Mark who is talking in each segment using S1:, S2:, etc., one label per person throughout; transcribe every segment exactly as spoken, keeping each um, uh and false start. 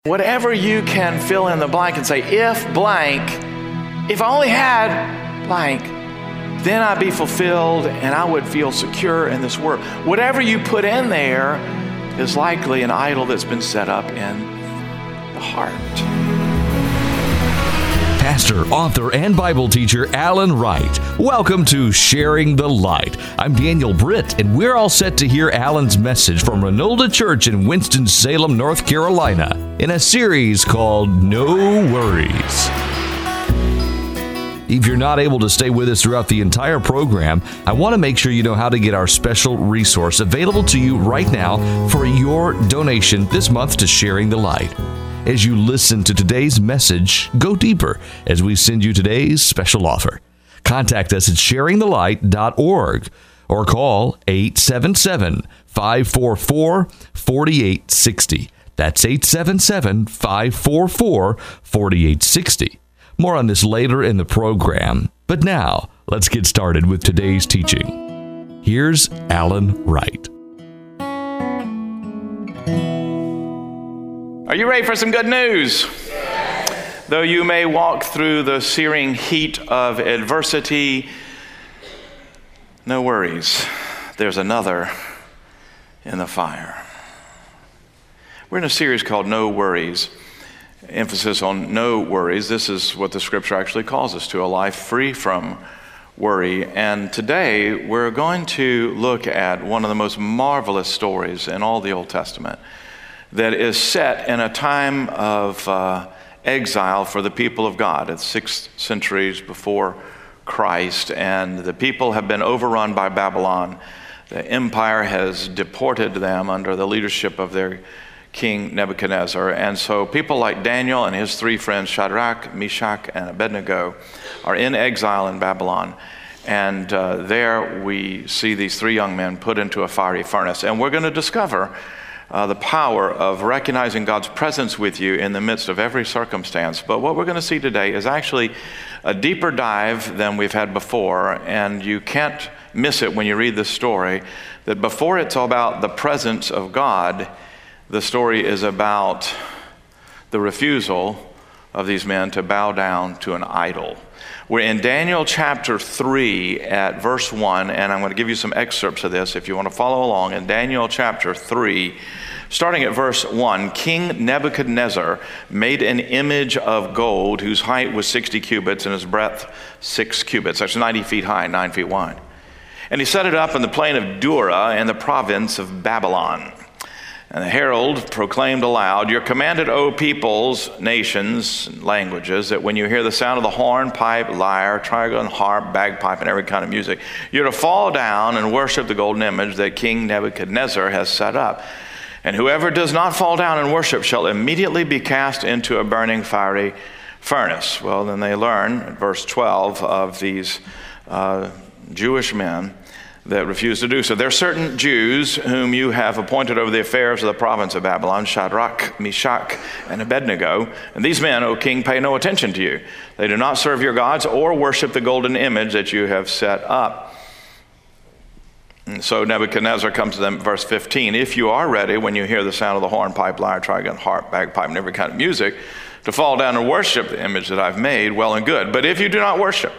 S1: Whatever you can fill in the blank and say, if blank, if I only had blank, then I'd be fulfilled and I would feel secure in this world. Whatever you put in there is likely an idol that's been set up in the heart.
S2: Pastor, author, and Bible teacher Alan Wright. Welcome to Sharing the Light. I'm Daniel Britt, and we're all set to hear Alan's message from Renolda Church in Winston-Salem, North Carolina, in a series called No Worries. If you're not able to stay with us throughout the entire program, I want to make sure you know how to get our special resource available to you right now for your donation this month to Sharing the Light. As you listen to today's message, go deeper as we send you today's special offer. Contact us at sharing the light dot org or call eight seven seven, five four four, four eight six zero. That's eight seven seven, five four four, four eight six zero. More on this later in the program. But now, let's get started with today's teaching. Here's Alan Wright.
S1: Are you ready for some good news? Yes. Though you may walk through the searing heat of adversity, no worries. There's another in the fire. We're in a series called No Worries. Emphasis on no worries. This is what the scripture actually calls us to, a life free from worry. And today we're going to look at one of the most marvelous stories in all the Old Testament that is set in a time of uh, exile for the people of God. It's six centuries before Christ, and the people have been overrun by Babylon. The empire has deported them under the leadership of their king Nebuchadnezzar. And so people like Daniel and his three friends, Shadrach, Meshach, and Abednego, are in exile in Babylon. And uh, there we see these three young men put into a fiery furnace. And we're going to discover Uh, the power of recognizing God's presence with you in the midst of every circumstance. But what we're going to see today is actually a deeper dive than we've had before, and you can't miss it when you read this story, that before it's all about the presence of God, the story is about the refusal of these men to bow down to an idol. We're in Daniel chapter three at verse one, and I'm going to give you some excerpts of this if you want to follow along. In Daniel chapter three, starting at verse one, King Nebuchadnezzar made an image of gold whose height was sixty cubits and his breadth six cubits. That's ninety feet high, nine feet wide. And he set it up in the plain of Dura in the province of Babylon. And the herald proclaimed aloud, "You're commanded, O peoples, nations, and languages, that when you hear the sound of the horn, pipe, lyre, trigon, harp, bagpipe, and every kind of music, you're to fall down and worship the golden image that King Nebuchadnezzar has set up. And whoever does not fall down and worship shall immediately be cast into a burning fiery furnace." Well, then they learn, in verse twelve, of these uh, Jewish men that refuse to do so. There are certain Jews whom you have appointed over the affairs of the province of Babylon, Shadrach, Meshach, and Abednego. And these men, O king, pay no attention to you. They do not serve your gods or worship the golden image that you have set up. And so Nebuchadnezzar comes to them, verse fifteen, "If you are ready when you hear the sound of the horn, pipe, lyre, trigon, harp, bagpipe, and every kind of music, to fall down and worship the image that I've made, well and good. But if you do not worship,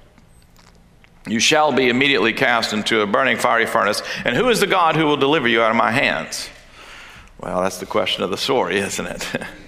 S1: you shall be immediately cast into a burning fiery furnace. And who is the God who will deliver you out of my hands?" Well, that's the question of the story, isn't it?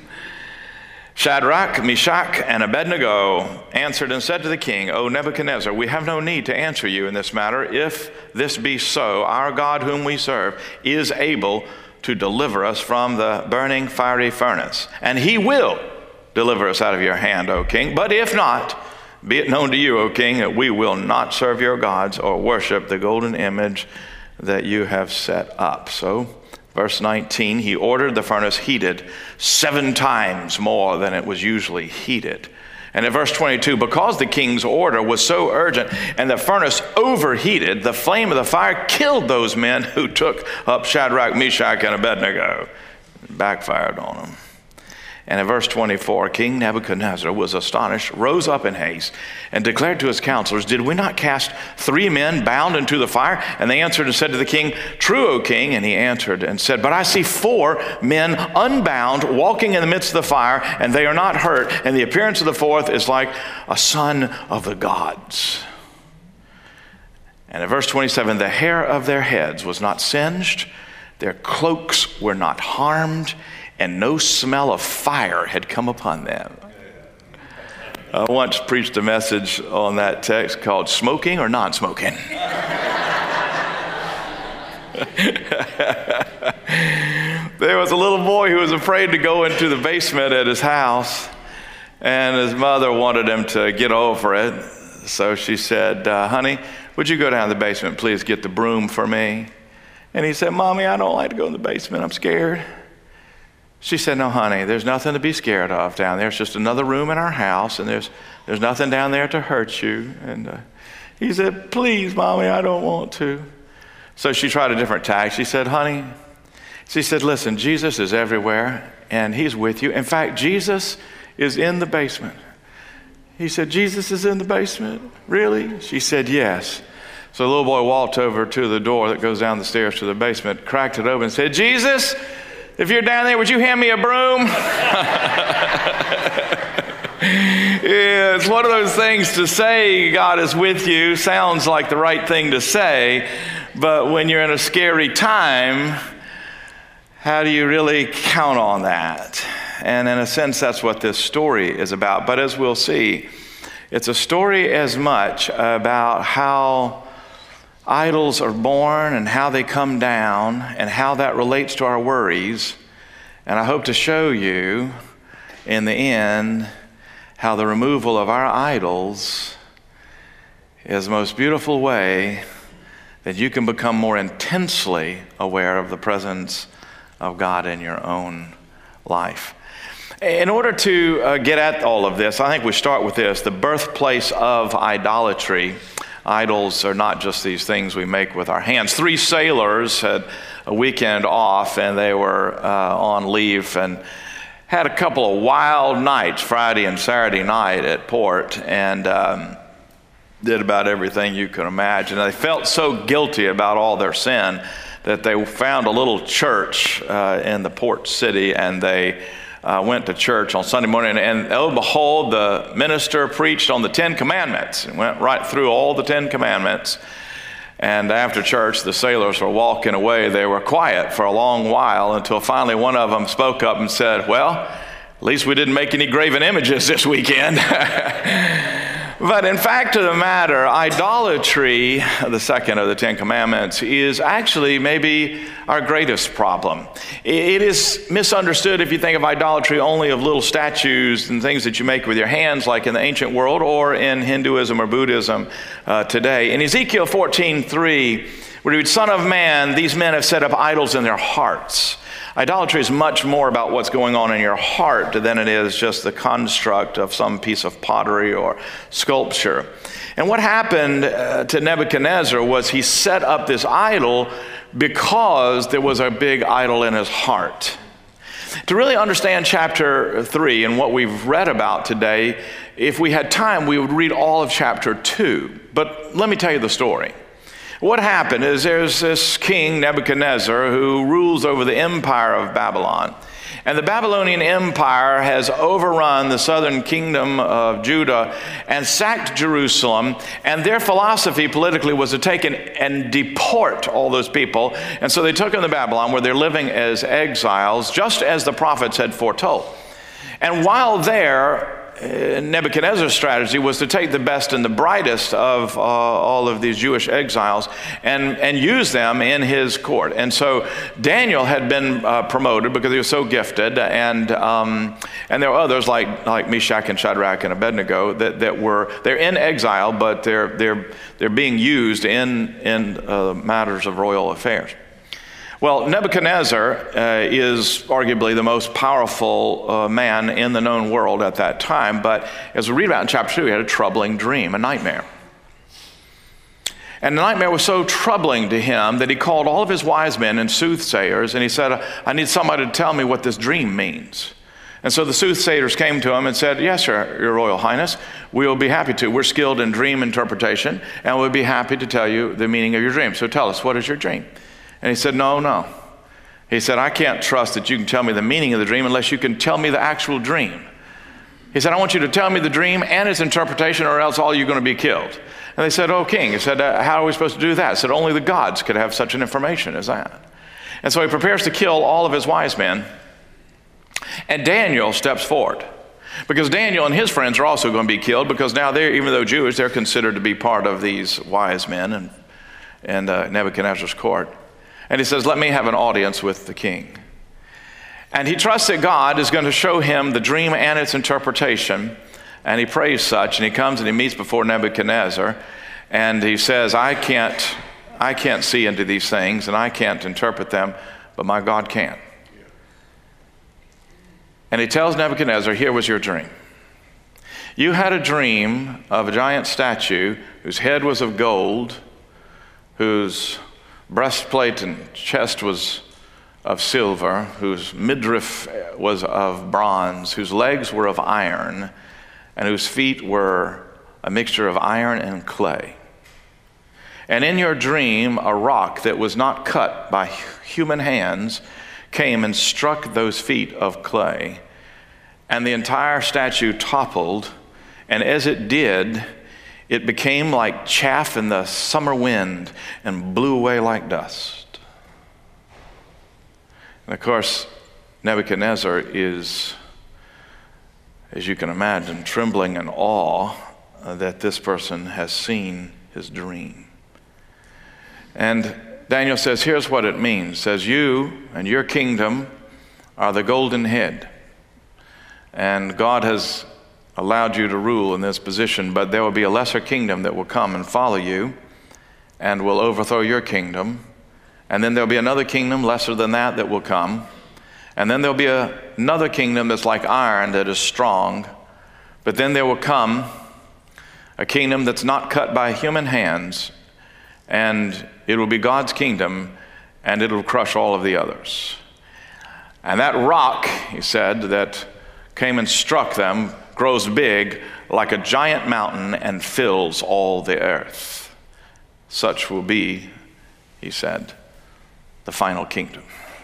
S1: Shadrach, Meshach, and Abednego answered and said to the king, "O Nebuchadnezzar, we have no need to answer you in this matter. If this be so, our God whom we serve is able to deliver us from the burning fiery furnace. And he will deliver us out of your hand, O king. But if not, be it known to you, O king, that we will not serve your gods or worship the golden image that you have set up." So, verse nineteen, he ordered the furnace heated seven times more than it was usually heated. And at verse twenty-two, because the king's order was so urgent and the furnace overheated, the flame of the fire killed those men who took up Shadrach, Meshach, and Abednego. It backfired on them. And in verse twenty-four, King Nebuchadnezzar was astonished, rose up in haste, and declared to his counselors, did we not cast three men bound into the fire? And they answered and said to the king, true, O king. And he answered and said, but I see four men unbound walking in the midst of the fire, and they are not hurt. And the appearance of the fourth is like a son of the gods. And in verse twenty-seven, the hair of their heads was not singed, their cloaks were not harmed, and no smell of fire had come upon them. I once preached a message on that text called Smoking or Non-Smoking. There was a little boy who was afraid to go into the basement at his house, and his mother wanted him to get over it. So she said, uh, honey, would you go down to the basement, please get the broom for me? And he said, Mommy, I don't like to go in the basement, I'm scared. She said, no, honey, there's nothing to be scared of down there. It's just another room in our house, and there's there's nothing down there to hurt you. And uh, he said, please, Mommy, I don't want to. So she tried a different tack. She said, honey, she said, listen, Jesus is everywhere, and he's with you. In fact, Jesus is in the basement. He said, Jesus is in the basement? Really? She said, yes. So the little boy walked over to the door that goes down the stairs to the basement, cracked it open, and said, Jesus, if you're down there, would you hand me a broom? Yeah, it's one of those things to say God is with you, sounds like the right thing to say, but when you're in a scary time, how do you really count on that? And in a sense, that's what this story is about. But as we'll see, it's a story as much about how idols are born and how they come down and how that relates to our worries. And I hope to show you in the end how the removal of our idols is the most beautiful way that you can become more intensely aware of the presence of God in your own life. In order to uh, get at all of this, I think we start with this, the birthplace of idolatry. Idols are not just these things we make with our hands. Three sailors had a weekend off, and they were uh, on leave and had a couple of wild nights, Friday and Saturday night at port, and um, did about everything you could imagine. They felt so guilty about all their sin that they found a little church uh, in the port city, and they Uh, went to church on Sunday morning, and oh behold, the minister preached on the Ten Commandments and went right through all the Ten Commandments. And after church, the sailors were walking away. They were quiet for a long while until finally one of them spoke up and said, well, at least we didn't make any graven images this weekend. But in fact of the matter, idolatry, the second of the Ten Commandments, is actually maybe our greatest problem. It is misunderstood if you think of idolatry only of little statues and things that you make with your hands, like in the ancient world or in Hinduism or Buddhism uh, today. In Ezekiel fourteen three, we read, Son of man, these men have set up idols in their hearts. Idolatry is much more about what's going on in your heart than it is just the construct of some piece of pottery or sculpture. And what happened uh, to Nebuchadnezzar was he set up this idol because there was a big idol in his heart. To really understand chapter three and what we've read about today, if we had time, we would read all of chapter two. But let me tell you the story. What happened is there's this king, Nebuchadnezzar, who rules over the empire of Babylon. And the Babylonian Empire has overrun the southern kingdom of Judah and sacked Jerusalem. And their philosophy politically was to take and, and deport all those people. And so they took them to Babylon, where they're living as exiles, just as the prophets had foretold. And while there, Nebuchadnezzar's strategy was to take the best and the brightest of uh, all of these Jewish exiles and, and use them in his court. And so Daniel had been uh, promoted because he was so gifted, and um, and there were others like like Meshach and Shadrach and Abednego that, that were they're in exile, but they're they're they're being used in in uh, matters of royal affairs. Well, Nebuchadnezzar uh, is arguably the most powerful uh, man in the known world at that time, but as we read about in chapter two, he had a troubling dream, a nightmare. And the nightmare was so troubling to him that he called all of his wise men and soothsayers, and he said, I need somebody to tell me what this dream means. And so the soothsayers came to him and said, yes, sir, your royal highness, we will be happy to. We're skilled in dream interpretation, and we'll be happy to tell you the meaning of your dream. So tell us, what is your dream? And he said, no, no. He said, I can't trust that you can tell me the meaning of the dream unless you can tell me the actual dream. He said, I want you to tell me the dream and its interpretation, or else all you're going to be killed. And they said, oh, king. He said, uh, how are we supposed to do that? He said, only the gods could have such an information as that. And so he prepares to kill all of his wise men. And Daniel steps forward, because Daniel and his friends are also going to be killed, because now they're, even though Jewish, they're considered to be part of these wise men and, and uh, Nebuchadnezzar's court. And he says, let me have an audience with the king. And he trusts that God is going to show him the dream and its interpretation. And he prays such, and he comes and he meets before Nebuchadnezzar, and he says, I can't, I can't see into these things, and I can't interpret them, but my God can. And he tells Nebuchadnezzar, here was your dream. You had a dream of a giant statue whose head was of gold, whose breastplate and chest was of silver, whose midriff was of bronze, whose legs were of iron, and whose feet were a mixture of iron and clay. And in your dream, a rock that was not cut by human hands came and struck those feet of clay, and the entire statue toppled, and as it did, it became like chaff in the summer wind and blew away like dust. And of course, Nebuchadnezzar is, as you can imagine, trembling in awe uh, that this person has seen his dream. And Daniel says, here's what it means. It says, you and your kingdom are the golden head. And God has allowed you to rule in this position, but there will be a lesser kingdom that will come and follow you and will overthrow your kingdom. And then there'll be another kingdom lesser than that that will come. And then there'll be a, another kingdom that's like iron that is strong. But then there will come a kingdom that's not cut by human hands, and it will be God's kingdom, and it will crush all of the others. And that rock, he said, that came and struck them grows big like a giant mountain and fills all the earth. Such will be, he said, the final kingdom.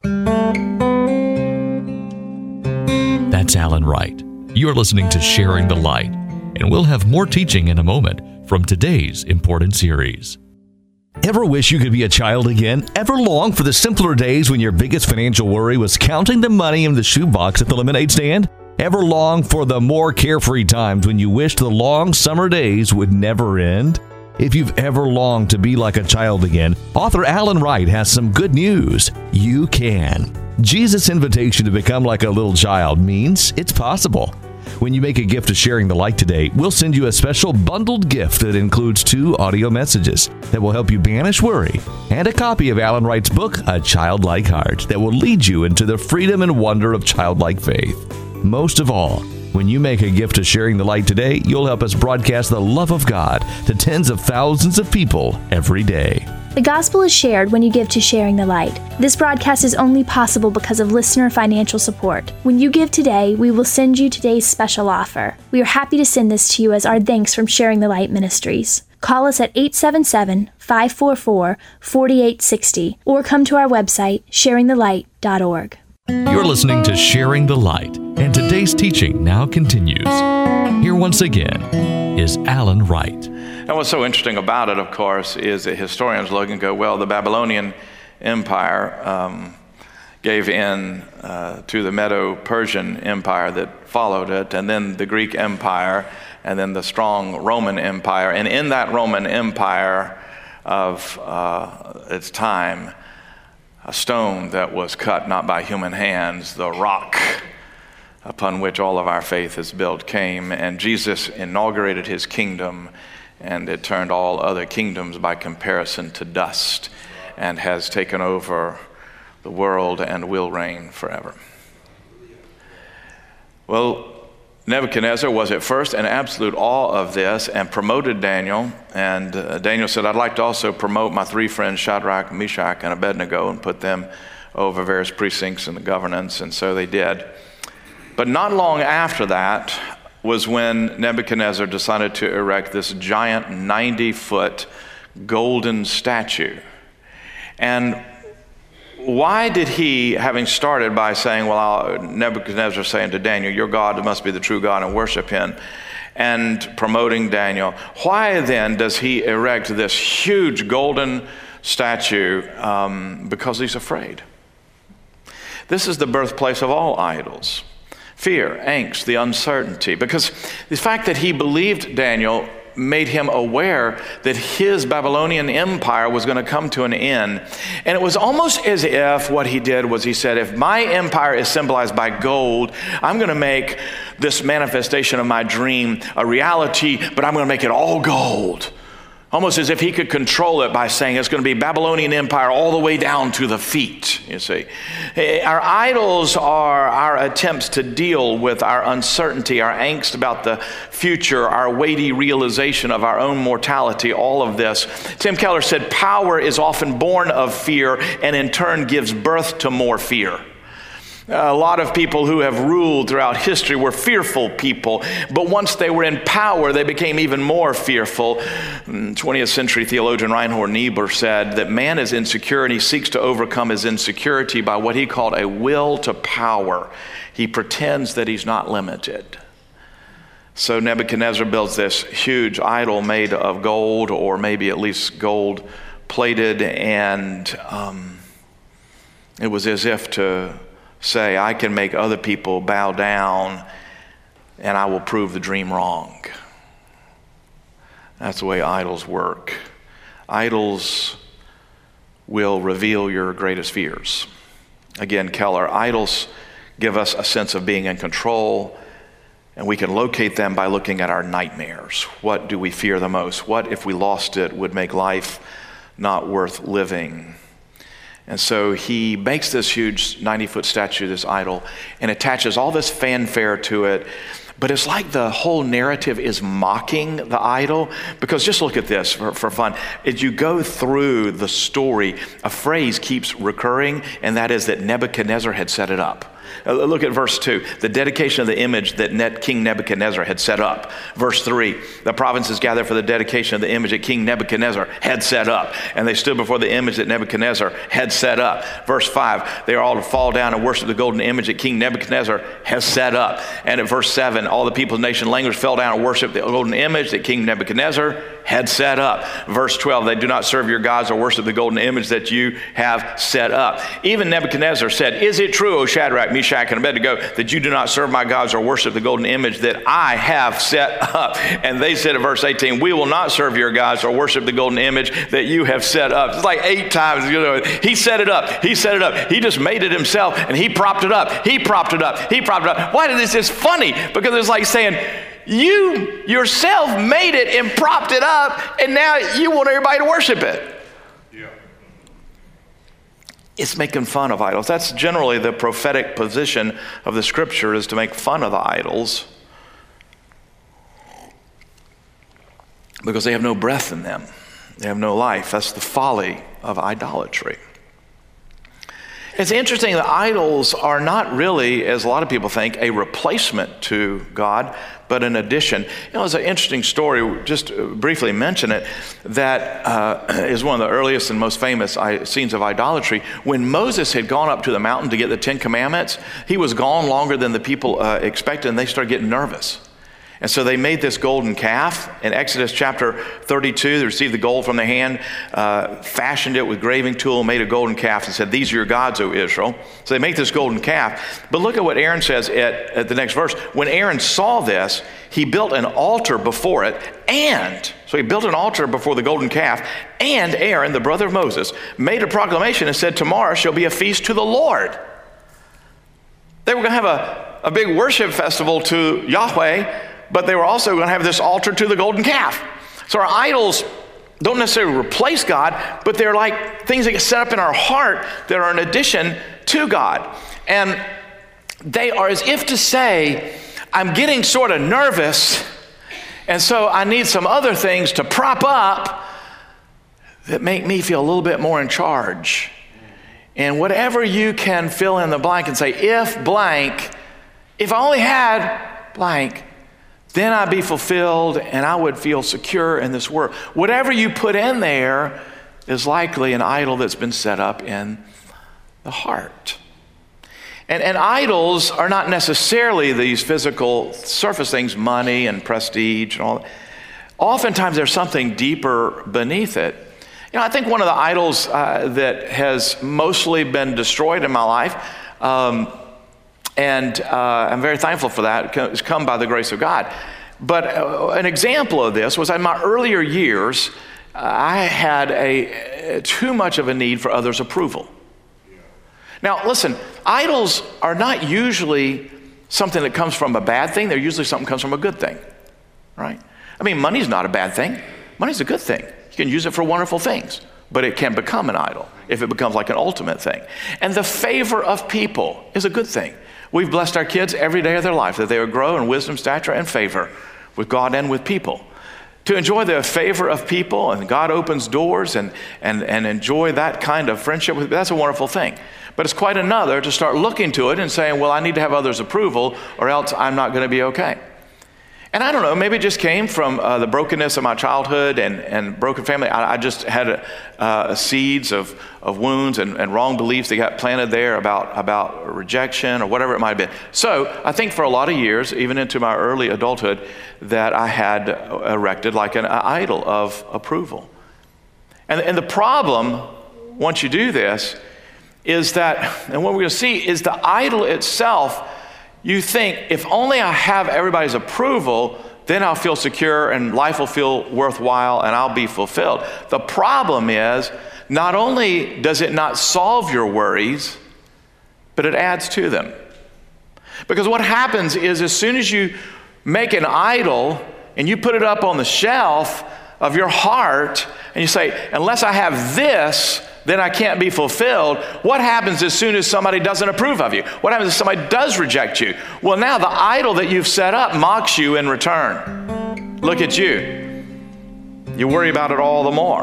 S2: That's Alan Wright. You're listening to Sharing the Light, and we'll have more teaching in a moment from today's important series. Ever wish you could be a child again? Ever long for the simpler days when your biggest financial worry was counting the money in the shoebox at the lemonade stand? Ever long for the more carefree times when you wished the long summer days would never end? If you've ever longed to be like a child again, author Alan Wright has some good news. You can. Jesus' invitation to become like a little child means it's possible. When you make a gift to Sharing the Light today, we'll send you a special bundled gift that includes two audio messages that will help you banish worry, and a copy of Alan Wright's book, A Childlike Heart, that will lead you into the freedom and wonder of childlike faith. Most of all, when you make a gift to Sharing the Light today, you'll help us broadcast the love of God to tens of thousands of people every day.
S3: The gospel is shared when you give to Sharing the Light. This broadcast is only possible because of listener financial support. When you give today, we will send you today's special offer. We are happy to send this to you as our thanks from Sharing the Light Ministries. Call us at eight seven seven, five four four, four eight six zero or come to our website, sharing the light dot org.
S2: You're listening to Sharing the Light, and today's teaching now continues. Here once again is Alan Wright.
S1: And what's so interesting about it, of course, is that historians look and go, well, the Babylonian Empire um, gave in uh, to the Medo-Persian Empire that followed it, and then the Greek Empire, and then the strong Roman Empire. And in that Roman Empire of uh, its time, a stone that was cut not by human hands, the rock upon which all of our faith is built, came, and Jesus inaugurated his kingdom, and it turned all other kingdoms by comparison to dust, and has taken over the world and will reign forever. Well, Nebuchadnezzar was at first in absolute awe of this and promoted Daniel. And uh, Daniel said, I'd like to also promote my three friends, Shadrach, Meshach, and Abednego, and put them over various precincts in the governance. And so they did. But not long after that was when Nebuchadnezzar decided to erect this giant ninety-foot golden statue. And why did he, having started by saying, well, I'll, Nebuchadnezzar saying to Daniel, your God must be the true God and worship him, and promoting Daniel, why then does he erect this huge golden statue? Um, because he's afraid. This is the birthplace of all idols. Fear, angst, the uncertainty. Because the fact that he believed Daniel made him aware that his Babylonian empire was going to come to an end. And it was almost as if what he did was he said, if my empire is symbolized by gold, I'm going to make this manifestation of my dream a reality, but I'm going to make it all gold. Almost as if he could control it by saying it's going to be Babylonian Empire all the way down to the feet, you see. Our idols are our attempts to deal with our uncertainty, our angst about the future, our weighty realization of our own mortality, all of this. Tim Keller said, power is often born of fear and in turn gives birth to more fear. A lot of people who have ruled throughout history were fearful people, but once they were in power, they became even more fearful. twentieth century theologian Reinhold Niebuhr said that man is insecure and he seeks to overcome his insecurity by what he called a will to power. He pretends that he's not limited. So Nebuchadnezzar builds this huge idol made of gold, or maybe at least gold plated, and um, it was as if to say, I can make other people bow down and I will prove the dream wrong. That's the way idols work. Idols will reveal your greatest fears. Again, Keller, idols give us a sense of being in control, and we can locate them by looking at our nightmares. What do we fear the most? What, if we lost it, would make life not worth living? And so he makes this huge ninety-foot statue, this idol, and attaches all this fanfare to it. But it's like the whole narrative is mocking the idol. Because just look at this for, for fun. As you go through the story, a phrase keeps recurring, and that is that Nebuchadnezzar had set it up. Look at verse two, the dedication of the image that King Nebuchadnezzar had set up. Verse three, the provinces gathered for the dedication of the image that King Nebuchadnezzar had set up. And they stood before the image that Nebuchadnezzar had set up. Verse five, they are all to fall down and worship the golden image that King Nebuchadnezzar has set up. And at verse seven, all the peoples, nation, language fell down and worshiped the golden image that King Nebuchadnezzar had set up. Verse twelve, they do not serve your gods or worship the golden image that you have set up. Even Nebuchadnezzar said, is it true, O Shadrach, Meshach, and Abednego, that you do not serve my gods or worship the golden image that I have set up? And they said in verse eighteen, we will not serve your gods or worship the golden image that you have set up. It's like eight times, you know, he set it up, he set it up. He just made it himself, and he propped it up, he propped it up, he propped it up. Why is this? It's funny, because it's like saying, you yourself made it and propped it up, and now you want everybody to worship it. Yeah. It's making fun of idols. That's generally the prophetic position of the scripture, is to make fun of the idols, because they have no breath in them. They have no life. That's the folly of idolatry. It's interesting that idols are not really, as a lot of people think, a replacement to God, but an addition. You know, it's an interesting story, just briefly mention it, that uh, is one of the earliest and most famous scenes of idolatry. When Moses had gone up to the mountain to get the Ten Commandments, he was gone longer than the people uh, expected, and they started getting nervous. And so they made this golden calf. In Exodus chapter thirty-two, they received the gold from the hand, uh, fashioned it with graving tool, made a golden calf, and said, these are your gods, O Israel. So they make this golden calf. But look at what Aaron says at, at the next verse. When Aaron saw this, he built an altar before it, and, so he built an altar before the golden calf, and Aaron, the brother of Moses, made a proclamation and said, tomorrow shall be a feast to the Lord. They were going to have a, a big worship festival to Yahweh, but they were also going to have this altar to the golden calf. So our idols don't necessarily replace God, but they're like things that get set up in our heart that are an addition to God. And they are as if to say, I'm getting sort of nervous, and so I need some other things to prop up that make me feel a little bit more in charge. And whatever you can fill in the blank and say, if blank, If I only had blank, then I'd be fulfilled and I would feel secure in this world. Whatever you put in there is likely an idol that's been set up in the heart. And, and idols are not necessarily these physical surface things, money and prestige and all that. Oftentimes there's something deeper beneath it. You know, I think one of the idols uh, that has mostly been destroyed in my life, um, and uh, I'm very thankful for that, has come by the grace of God. But uh, an example of this was in my earlier years, uh, I had a, a too much of a need for others' approval. Now, listen, idols are not usually something that comes from a bad thing. They're usually something that comes from a good thing, right? I mean, money's not a bad thing. Money's a good thing. You can use it for wonderful things, but it can become an idol if it becomes like an ultimate thing. And the favor of people is a good thing. We've blessed our kids every day of their life that they would grow in wisdom, stature, and favor with God and with people. To enjoy the favor of people, and God opens doors, and, and, and enjoy that kind of friendship, with, that's a wonderful thing. But it's quite another to start looking to it and saying, well, I need to have others' approval or else I'm not going to be okay. And I don't know, maybe it just came from uh, the brokenness of my childhood and, and broken family. I, I just had a, uh, seeds of, of wounds and, and wrong beliefs that got planted there about, about rejection or whatever it might have been. So I think for a lot of years, even into my early adulthood, that I had erected like an idol of approval. And, and the problem, once you do this, is that, and what we're going to see is the idol itself, you think, if only I have everybody's approval, then I'll feel secure and life will feel worthwhile and I'll be fulfilled. The problem is, not only does it not solve your worries, but it adds to them. Because what happens is as soon as you make an idol and you put it up on the shelf of your heart and you say, unless I have this, then I can't be fulfilled. What happens as soon as somebody doesn't approve of you? What happens if somebody does reject you? Well, now the idol that you've set up mocks you in return. Look at you. You worry about it all the more.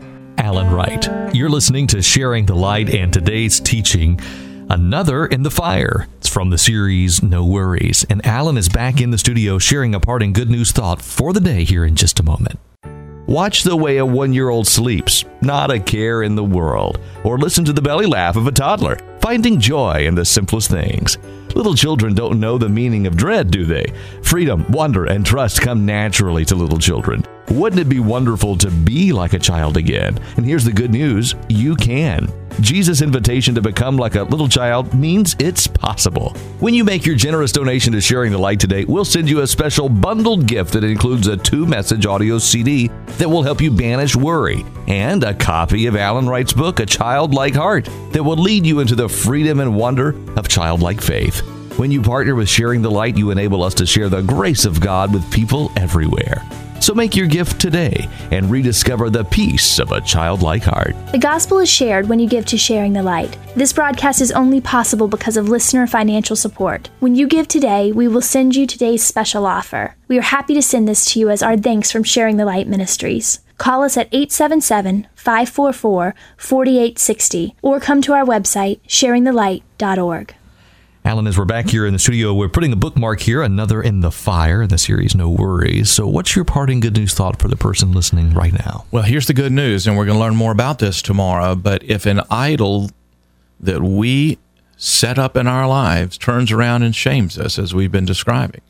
S2: Alan Wright. You're listening to Sharing the Light, and today's teaching, Another in the Fire. It's from the series No Worries. And Alan is back in the studio sharing a parting good news thought for the day here in just a moment. Watch the way a one-year-old sleeps, not a care in the world. Or listen to the belly laugh of a toddler, finding joy in the simplest things. Little children don't know the meaning of dread, do they? Freedom, wonder, and trust come naturally to little children. Wouldn't it be wonderful to be like a child again? And here's the good news, you can. Jesus' invitation to become like a little child means it's possible. When you make your generous donation to Sharing the Light today, we'll send you a special bundled gift that includes a two-message audio C D that will help you banish worry, and a copy of Alan Wright's book, A Childlike Heart, that will lead you into the freedom and wonder of childlike faith. When you partner with Sharing the Light, you enable us to share the grace of God with people everywhere. So make your gift today and rediscover the peace of a childlike heart.
S3: The gospel is shared when you give to Sharing the Light. This broadcast is only possible because of listener financial support. When you give today, we will send you today's special offer. We are happy to send this to you as our thanks from Sharing the Light Ministries. Call us at eight seven seven, five four four, four eight six zero or come to our website, sharing the light dot org.
S2: Alan, as we're back here in the studio, we're putting a bookmark here, Another in the Fire, in the series No Worries. So what's your parting good news thought for the person listening right now?
S1: Well, here's the good news, and we're going to learn more about this tomorrow. But if an idol that we set up in our lives turns around and shames us, as we've been describing,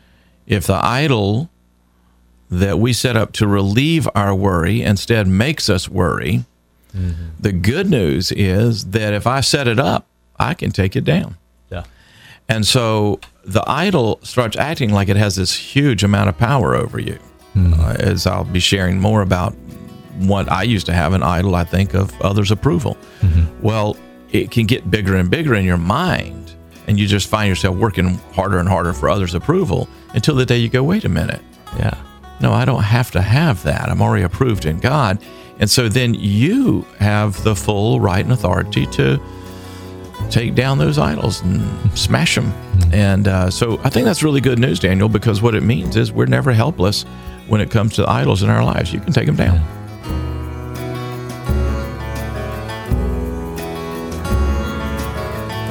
S1: if the idol that we set up to relieve our worry instead makes us worry, mm-hmm. the good news is that if I set it up, I can take it down.
S2: Yeah.
S1: And so the idol starts acting like it has this huge amount of power over you. Mm-hmm. Uh, as I'll be sharing more about what I used to have an idol, I think, of others' approval. Mm-hmm. Well, it can get bigger and bigger in your mind, and you just find yourself working harder and harder for others' approval until the day you go, wait a minute.
S2: Yeah.
S1: No, I don't have to have that. I'm already approved in God. And so then you have the full right and authority to take down those idols and smash them. Mm-hmm. And uh, so I think that's really good news, Daniel, because what it means is we're never helpless when it comes to idols in our lives. You can take them down.
S2: Yeah.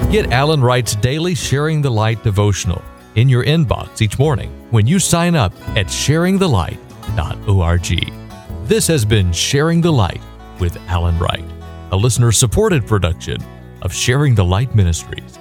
S2: Get Alan Wright's daily Sharing the Light devotional in your inbox each morning when you sign up at sharing the light dot org. This has been Sharing the Light with Alan Wright, a listener-supported production of Sharing the Light Ministries.